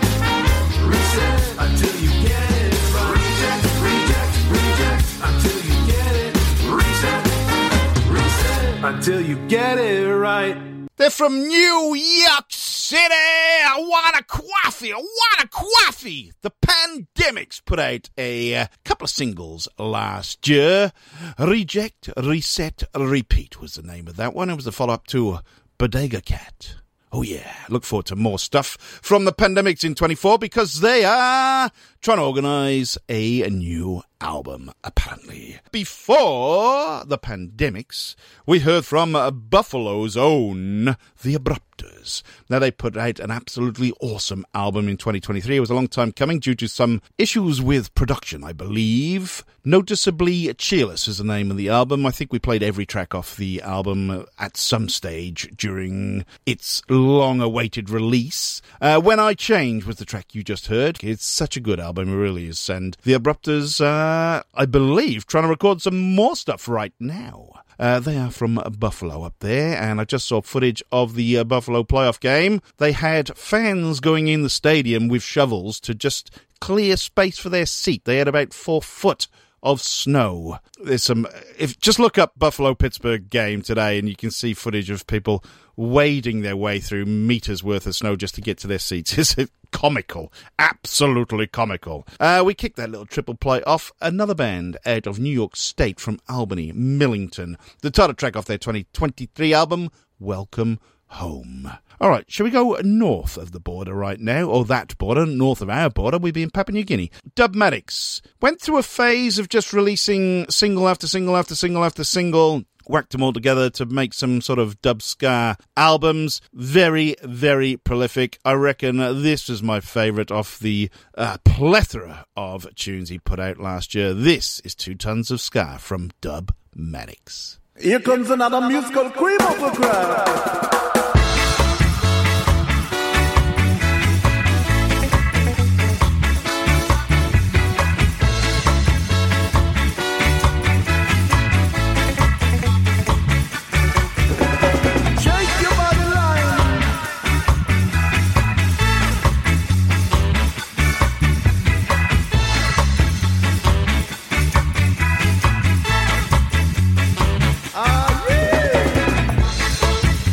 reset until you get it. Reject, reject, reject until you get it. Reset, reset until you get it right. They're from New York City. I want a coffee. I want a coffee. The Pandemics put out a uh, couple of singles last year. Reject, Reset, Repeat was the name of that one. It was the follow-up to Bodega Cat. Oh yeah, look forward to more stuff from the Pandemics in twenty-four because they are trying to organise a new album, apparently. Before the Pandemics, we heard from uh, Buffalo's own The Abrupters. Now, they put out an absolutely awesome album in twenty twenty-three. It was a long time coming due to some issues with production, I believe. Noticeably Cheerless is the name of the album. I think we played every track off the album at some stage during its long-awaited release. Uh, When I Change was the track you just heard. It's such a good album, it really is. And The Abrupters, uh, I believe, trying to record some more stuff right now. Uh, they are from Buffalo up there, and I just saw footage of the uh, Buffalo playoff game. They had fans going in the stadium with shovels to just clear space for their seat. They had about four foot of snow. There's some, if just look up Buffalo-Pittsburgh game today and you can see footage of people wading their way through meters worth of snow just to get to their seats. It's comical. Absolutely comical. Uh, we kicked that little triple play off another band out of New York State from Albany, Millington. The title track off their twenty twenty-three album, Welcome Home. All right, shall we go north of the border right now, or that border, north of our border? We'd be in Papua New Guinea. Dubmatics went through a phase of just releasing single after single after single after single, whacked them all together to make some sort of dub ska albums. Very, very prolific. I reckon this was my favourite off the uh, plethora of tunes he put out last year. This is Two Tons of Ska from Dubmatics. Here comes another musical cream of the crowd. Ah, yeah.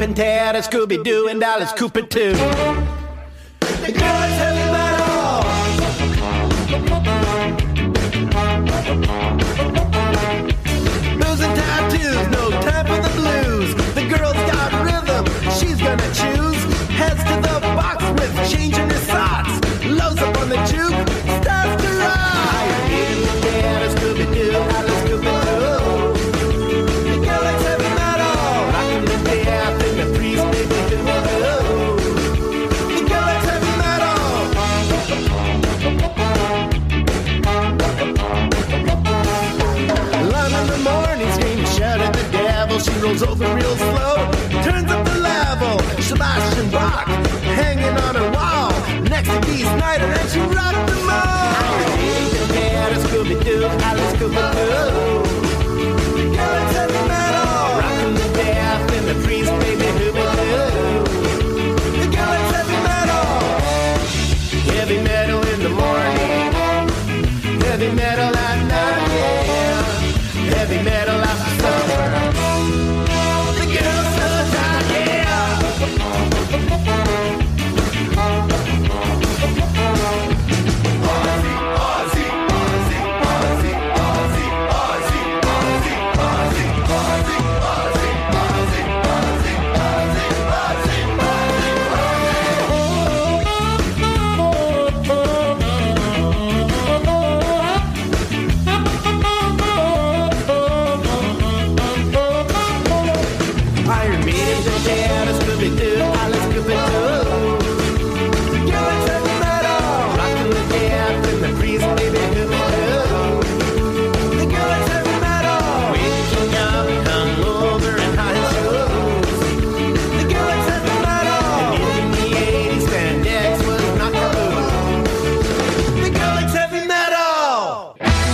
and Ted and Scooby-Doo and Alice Cooper too. The girl is heavy metal. Booze and tattoos, no time for the blues. The girl's got rhythm, she's gonna choose. Heads to the boxsmith, changing his socks. Loads up on the juke, starts to rock. I hear the Ted and Scooby-Doo, Alice Cooper too. The girl likes heavy metal, rocking the death in the priest, baby, do it too. The girl likes heavy metal. Alone in the morning, screaming, shout at the devil. She rolls over real slow, turns up the level. Sebastian Bach, hanging on her wall, next to Dee Snider, and she rocked them all. The Ted and Scooby-Doo, Alice Cooper-Doo. The girl likes heavy metal, rocking the death in the priest, baby, Hooby-Doo. The girl likes heavy metal. Heavy metal in the morning, heavy metal at night, yeah. Heavy metal after supper. The girl's so tired, yeah. Ozzy, Ozzy, Ozzy, Ozzy, Ozzy, Ozzy, Ozzy, Ozzy, Ozzy, Ozzy, Ozzy, Ozzy, Ozzy, Iron Maiden, the Ted and Scooby-Doo, Alice Cooper-Doo. The girl likes heavy metal, rocking the death in the priest, baby, Hooby-Doo. The girl likes heavy metal, waking up, hungover and high shoes. The girl likes heavy metal, and in the eighties, spandex was not taboo. The girl likes heavy metal.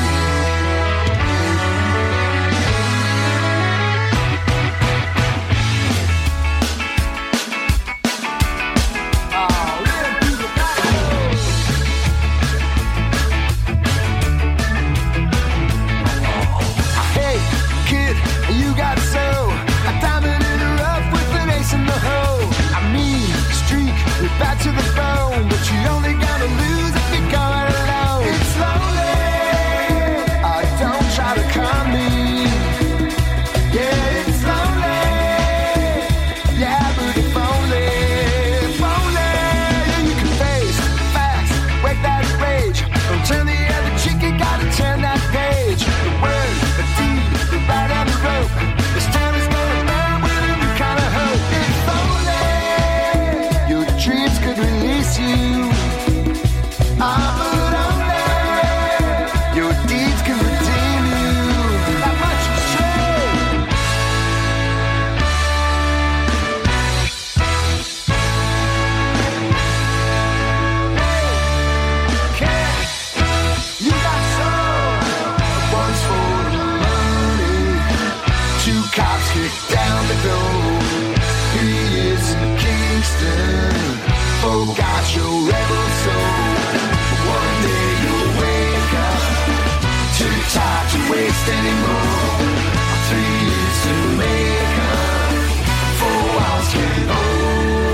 Hey, kid, you got so a diamond in the rough with an ace in the hole. I mean, streak, we're back to the bone, but you only gotta lose if you go it alone. It's lonely, I don't try to calm me. Yeah, it's lonely, yeah, but if only, if only you can face facts, wake that rage. Don't turn the other cheek, you gotta turn that page. The word, the deed, the right on the rope. This town is gonna burn with a new kind of hope. If only your dreams could release you. Ah, but only your deeds can redeem you. That much is true. You got soul, one's for the money. Two cops kick down the door. Three is in Kingston. Four got your rebel soul. One day you'll wake up, too tired to waste anymore. Three is to make up. Four hours can hold you.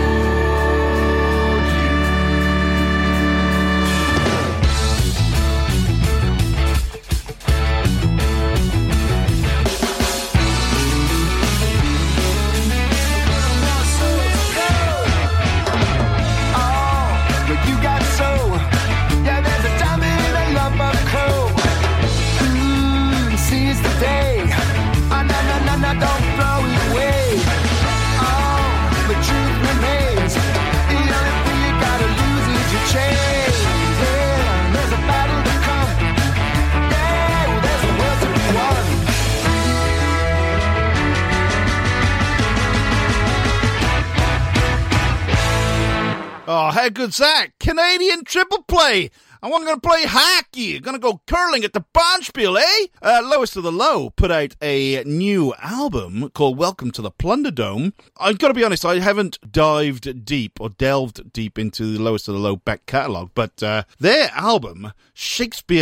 Oh, but you got soul. Yeah, there's a diamond in a lump of coal. Mmm, seize the day. Oh, no, no, no, no, don't throw it away. Oh, the truth remains. The only thing you gotta lose is your chains. Yeah, there's a battle to come. Yeah, well, there's a world to be won. Oh, how good's that? Canadian triple play. And I'm going to play hockey. Going to go curling at the Bonspiel, eh? Uh, Lowest of the Low put out a new album called Welcome to the Plunderdome. I've got to be honest, I haven't dived deep or delved deep into the Lowest of the Low back catalogue, but uh, their album, Shakespeare My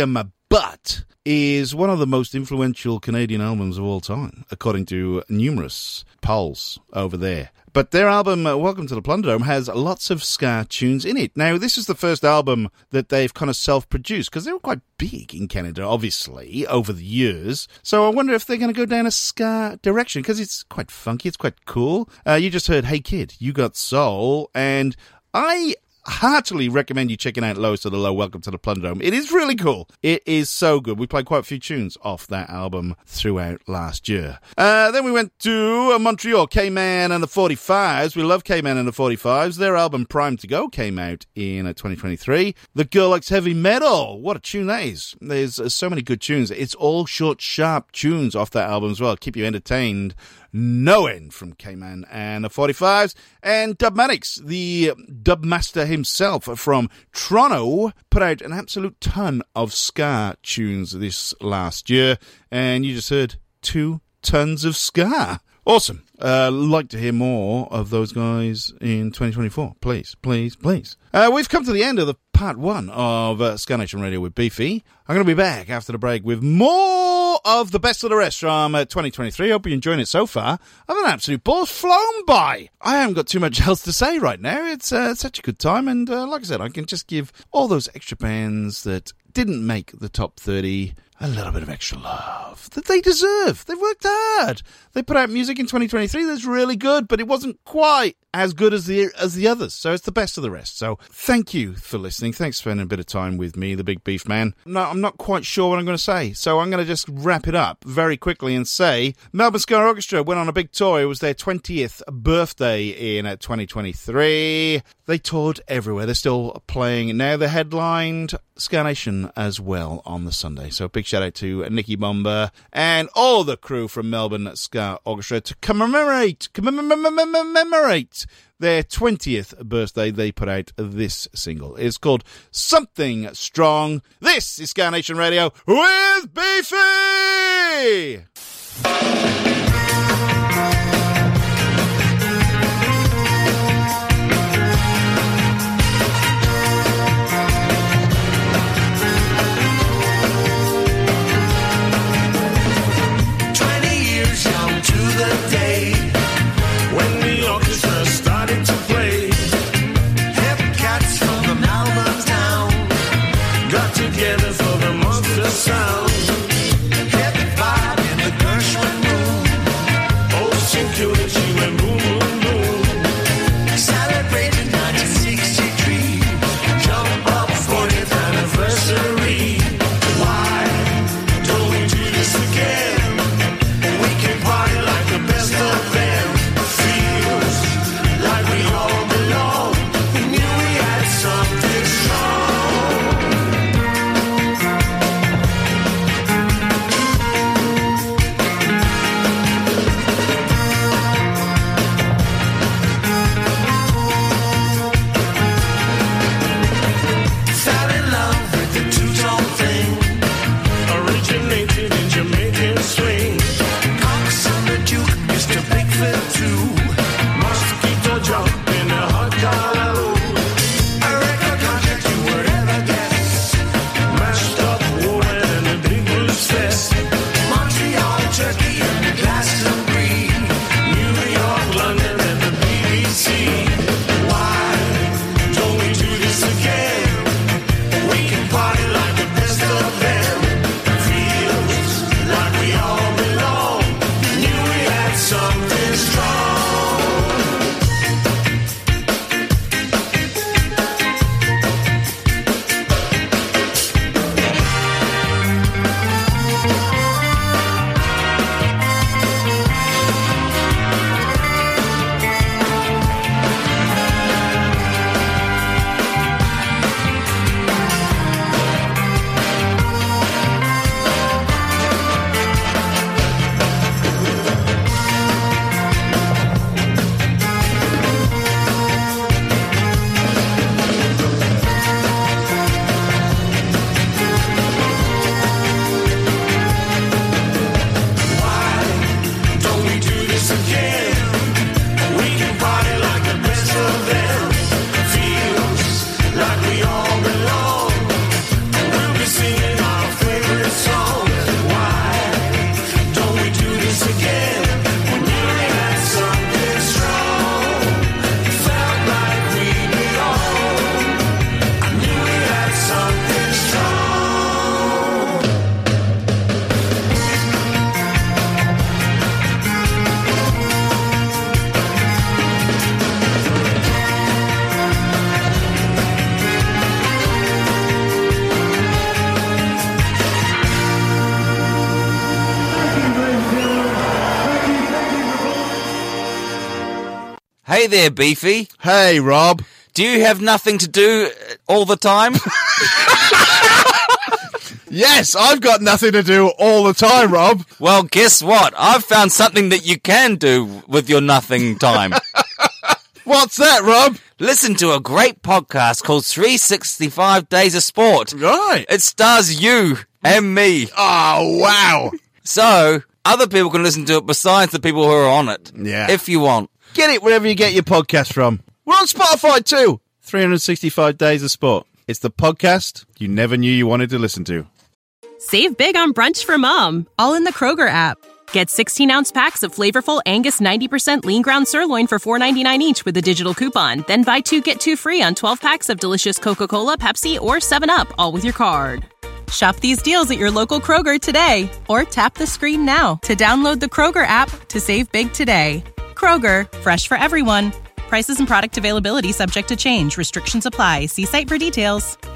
but is one of the most influential Canadian albums of all time, according to numerous polls over there. But their album, uh, Welcome to the Plunderdome, has lots of ska tunes in it. Now, this is the first album that they've kind of self-produced, because they were quite big in Canada, obviously, over the years. So I wonder if they're going to go down a ska direction, because it's quite funky, it's quite cool. Uh, you just heard Hey Kid, You Got Soul, and I heartily recommend you checking out Lowest of the Low, Welcome to the Plunderdome. It is really cool. It is so good. We played quite a few tunes off that album throughout last year. Uh, then we went to uh, Montreal, K-Man and the forty-fives. We love K-Man and the forty-fives. Their album Prime to Go came out in uh, twenty twenty-three. The Girl Likes Heavy Metal. What a tune that is. There's uh, so many good tunes. It's all short, sharp tunes off that album as well. Keep you entertained. No end from K-Man and the forty-fives. And Dubmatics, the dubmaster himself from Toronto, put out an absolute ton of ska tunes this last year. And you just heard two tons of ska. Awesome. Uh, like to hear more of those guys in twenty twenty-four. Please, please, please. Uh, we've come to the end of the part one of uh, Ska Nation Radio with Beefy. I'm going to be back after the break with more of the best of the rest from uh, twenty twenty-three. Hope you're enjoying it so far. I've an absolute ball. It's flown by. I haven't got too much else to say right now. It's uh, such a good time. And uh, like I said, I can just give all those extra bands that didn't make the top thirty a little bit of extra love that they deserve. They've worked hard. They put out music in twenty twenty-three that's really good, but it wasn't quite as good as the as the others. So it's the best of the rest. So thank you for listening. Thanks for spending a bit of time with me, the Big Beef Man. No, I'm not quite sure what I'm going to say. So I'm going to just wrap it up very quickly and say Melbourne Ska Orchestra went on a big tour. It was their twentieth birthday in twenty twenty-three. They toured everywhere. They're still playing now. They headlined Ska Nation as well on the Sunday. So big shout out to Nicky Bomber and all the crew from Melbourne Ska Orchestra to commemorate, commemorate their twentieth birthday. They put out this single. It's called Something Strong. This is Ska Nation Radio with Beefy! The day when the orchestra started to play, hip cats from the Melbourne town got together for the monster sound. Hip vibe in the Gershwin room. Hey there, Beefy. Hey, Rob. Do you have nothing to do all the time? Yes, I've got nothing to do all the time, Rob. Well, guess what? I've found something that you can do with your nothing time. What's that, Rob? Listen to a great podcast called three sixty-five Days of Sport. Right. It stars you and me. Oh, wow. So, other people can listen to it besides the people who are on it. Yeah. If you want. Get it wherever you get your podcast from. We're on Spotify too. three sixty-five Days of Sport. It's the podcast you never knew you wanted to listen to. Save big on brunch for mom, all in the Kroger app. Get sixteen-ounce packs of flavorful Angus ninety percent lean ground sirloin for four ninety-nine each with a digital coupon. Then buy two, get two free on twelve packs of delicious Coca-Cola, Pepsi, or seven up, all with your card. Shop these deals at your local Kroger today, or tap the screen now to download the Kroger app to save big today. Kroger, fresh for everyone. Prices and product availability subject to change. Restrictions apply. See site for details.